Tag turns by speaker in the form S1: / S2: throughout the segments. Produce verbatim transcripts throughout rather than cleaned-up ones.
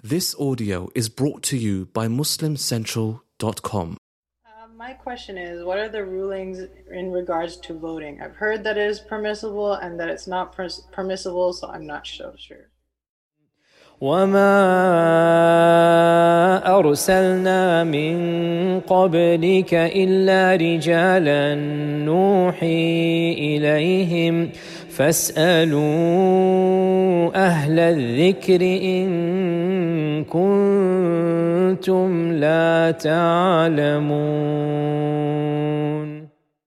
S1: This audio is brought to you by Muslim Central dot com.
S2: Uh, my question is, what are the rulings in regards to voting? I've heard that it is permissible and that it's not per permissible, so I'm not so sure.
S3: وما أرسلنا من قبلك إلا رجالا نوحي إليهم فاسألوا أهل الذكر إن كنتم لا تعلمون.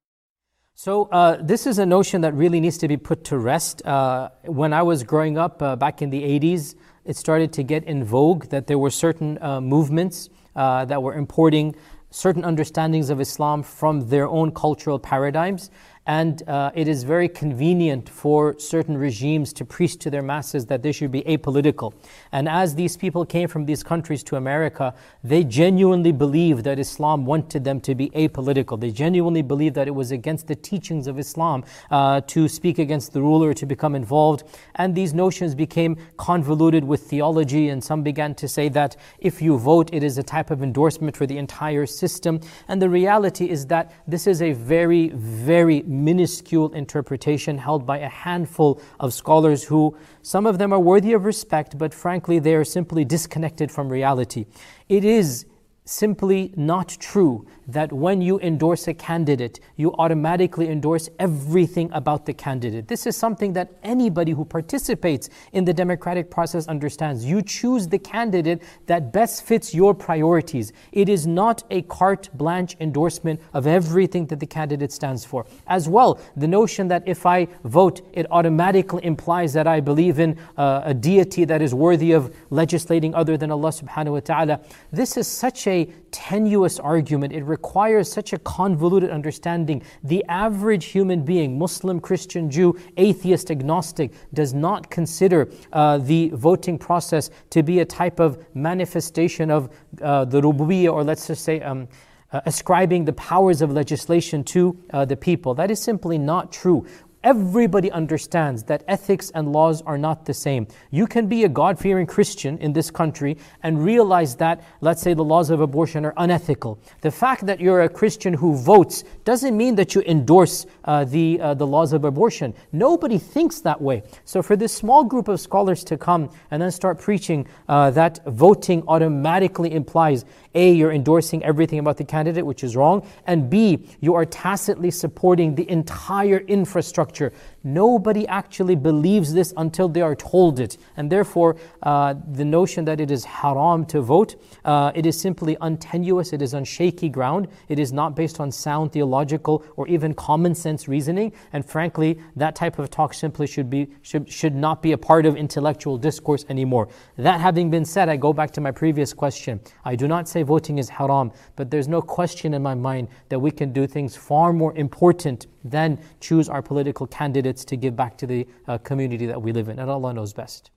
S4: So uh, this is a notion that really needs to be put to rest. Uh, when I was growing up uh, back in the eighties, it started to get in vogue that there were certain uh, movements uh, that were importing certain understandings of Islam from their own cultural paradigms. And uh, it is very convenient for certain regimes to preach to their masses that they should be apolitical. And as these people came from these countries to America, they genuinely believed that Islam wanted them to be apolitical. They genuinely believed that it was against the teachings of Islam uh, to speak against the ruler, to become involved. And these notions became convoluted with theology, and some began to say that if you vote, it is a type of endorsement for the entire system. And the reality is that this is a very, very minuscule interpretation held by a handful of scholars who, some of them are worthy of respect, but frankly they are simply disconnected from reality. It is simply not true that when you endorse a candidate, you automatically endorse everything about the candidate. This is something that anybody who participates in the democratic process understands. You choose the candidate that best fits your priorities. It is not a carte blanche endorsement of everything that the candidate stands for. As well, the notion that if I vote, it automatically implies that I believe in uh, a deity that is worthy of legislating other than Allah subhanahu wa ta'ala. This is such a tenuous argument. It requires such a convoluted understanding. The average human being, Muslim, Christian, Jew, atheist, agnostic, does not consider uh, the voting process to be a type of manifestation of uh, the rububiyyah, or let's just say um, uh, ascribing the powers of legislation to uh, the people. That is simply not true. Everybody understands that ethics and laws are not the same. You can be a God-fearing Christian in this country and realize that, let's say, the laws of abortion are unethical. The fact that you're a Christian who votes doesn't mean that you endorse uh, the, uh, the laws of abortion. Nobody thinks that way. So for this small group of scholars to come and then start preaching uh, that voting automatically implies, A, you're endorsing everything about the candidate, which is wrong, and B, you are tacitly supporting the entire infrastructure. Nobody actually believes this until they are told it. And therefore, uh, the notion that it is haram to vote, uh, it is simply untenuous, it is on shaky ground, it is not based on sound theological or even common sense reasoning, and frankly, that type of talk simply should be should, should not be a part of intellectual discourse anymore. That having been said, I go back to my previous question. I do not say voting is haram, but there's no question in my mind that we can do things far more important than choose our political candidates to give back to the uh, community that we live in. And Allah knows best.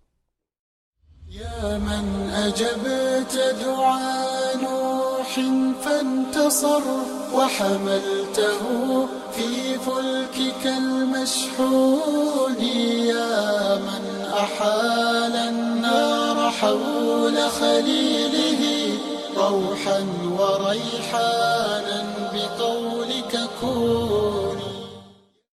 S5: يا من أجبت دعاء نوح فانتصر وحملته في فلكك المشحون يا من أحال النار حول خليله روحا وريحانا